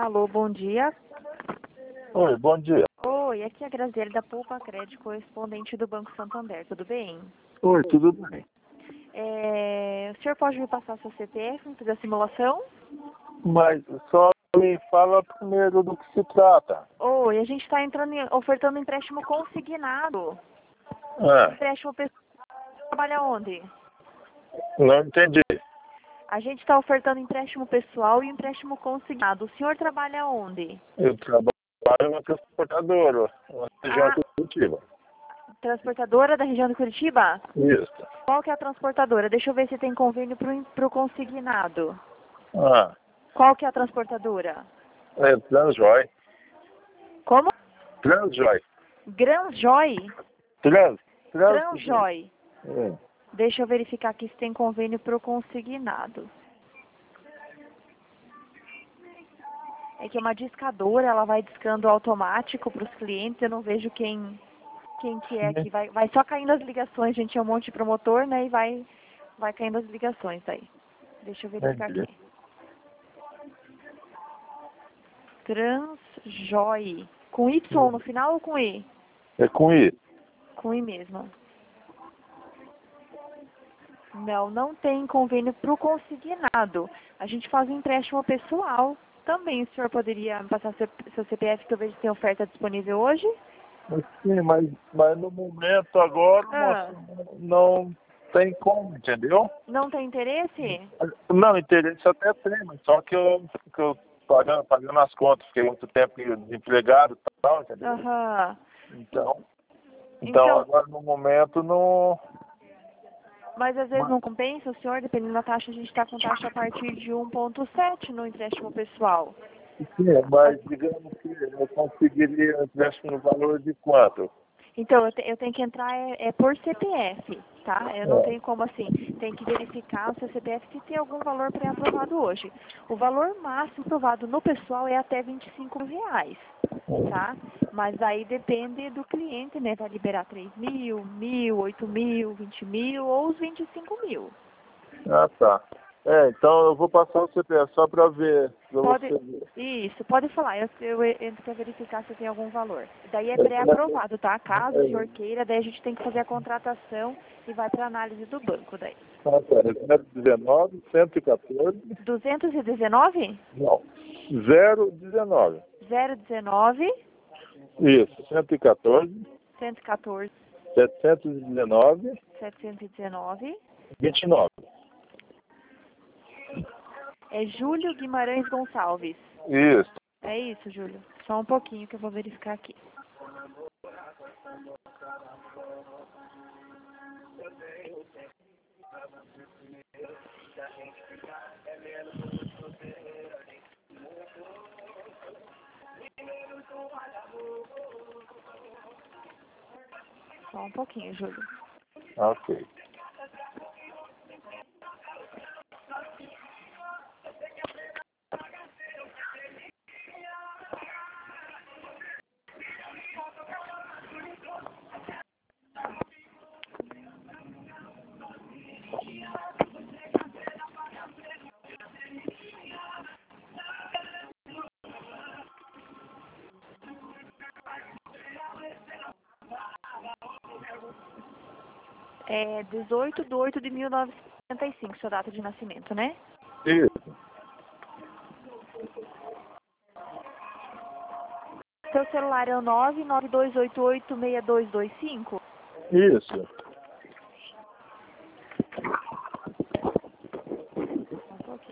Alô, bom dia. Oi, bom dia. Oi, aqui é a Graziele da Poupa Crédito, correspondente do Banco Santander, tudo bem? Oi, tudo bem? O senhor pode me passar seu CPF para fazer a simulação? Mas só me fala primeiro do que se trata. Oi, a gente está ofertando empréstimo consignado. Ah, Empréstimo pessoal trabalha onde? não entendi. A gente está ofertando empréstimo pessoal e empréstimo consignado. O senhor trabalha onde? Eu trabalho na transportadora, na região Ah, Curitiba. transportadora da região de Curitiba? Isso. Qual que é a transportadora? Deixa eu ver se tem convênio para o consignado. Ah, Qual que é a transportadora? é Transjoy. Como? Transjoy. Granjoy? Trans. Transjoy. Hum. Deixa eu verificar aqui se tem convênio para o consignado. É que é uma discadora, ela vai discando automático para os clientes, eu não vejo quem que é aqui. Vai só caindo as ligações, gente, é um monte de promotor, né, e vai caindo as ligações aí. Deixa eu verificar Entendi. aqui. Transjoy. Com Y no final ou com I? É com I. Com I mesmo. Não tem convênio para o consignado. A gente faz um empréstimo pessoal. Também o senhor poderia me passar seu CPF que eu vejo que tem oferta disponível hoje? Sim, mas no momento agora, Ah, moço, não tem como, entendeu? não tem interesse? Não, interesse até tem, mas só que eu pagando as contas, fiquei muito tempo desempregado e tal, entendeu? Aham. Então agora no momento não. Mas às vezes não compensa, o senhor, dependendo da taxa, a gente está com taxa a partir de 1,7 no empréstimo pessoal. Sim, mas digamos que eu conseguiria um empréstimo no valor de quanto? Então, eu tenho que entrar por CPF, tá? Eu não É. tenho como assim. Tem que verificar o seu CPF se tem algum valor pré-aprovado hoje. O valor máximo aprovado no pessoal é até R$ 25.000, tá? Mas aí depende do cliente, né? Vai liberar 3.000, 1.000, 8.000, 20.000 ou os 25.000. Ah, tá. Então eu vou passar o CPF só para ver, para Pode, você ver. isso, pode falar. Eu entro para verificar se tem algum valor. Daí é pré-aprovado, tá? Caso o senhor queira, daí a gente tem que fazer a contratação e vai para análise do banco daí. Ah, tá. 019, 114, 219? não, 019. 019 Isso, 114, 114 719, 719. 29. É Júlio Guimarães Gonçalves. Isso. É isso, Júlio. Só um pouquinho que eu vou verificar aqui. Só um pouquinho, Júlio. Ok. É 18/8/1975, sua data de nascimento, né? Isso. Seu celular é o 992886225? Isso. Um pouquinho.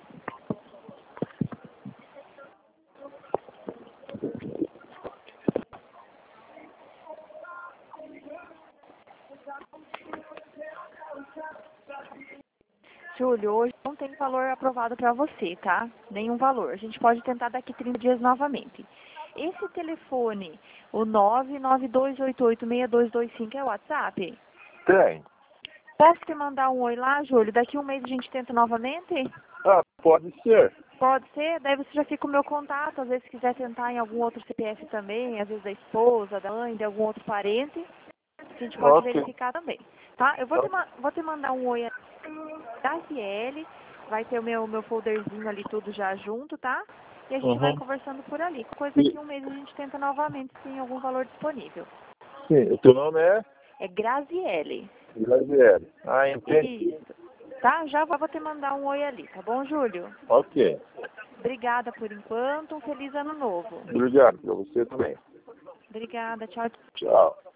Júlio, hoje não tem valor aprovado para você, tá? Nenhum valor. A gente pode tentar daqui 30 dias novamente. Esse telefone, o 992886225 é o WhatsApp? Tem. Posso te mandar um oi lá, Júlio? Daqui um mês a gente tenta novamente? Ah, pode ser. Pode ser, daí você já fica com o meu contato, às vezes se quiser tentar em algum outro CPF também, às vezes da esposa, da mãe, de algum outro parente, a gente pode Ok. verificar também, tá? Eu vou te mandar um oi da RL, vai ter o meu folderzinho ali tudo já junto, tá? e a gente vai conversando por ali. Coisa que um mês a gente tenta novamente, se tem algum valor disponível. Sim, o teu nome é? É Graziele. Graziele. Ah, entendi. Isso. Tá? Já vou te mandar um oi ali, tá bom, Júlio? Ok. Obrigada por enquanto. Um feliz ano novo. Obrigado, para você também. Obrigada. Tchau. Tchau.